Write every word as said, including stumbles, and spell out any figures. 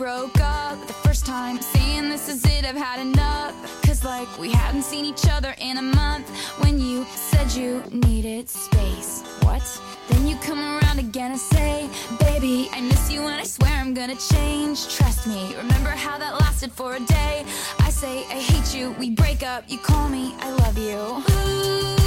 broke up the first time, saying this is it, I've had enough. Cause like we hadn't seen each other in a month. When you said you needed space, what? Then you come around again and say, baby, I miss you and I swear I'm gonna change. Trust me, remember how that lasted for a day? I say I hate you, we break up, you call me, I love you. Ooh.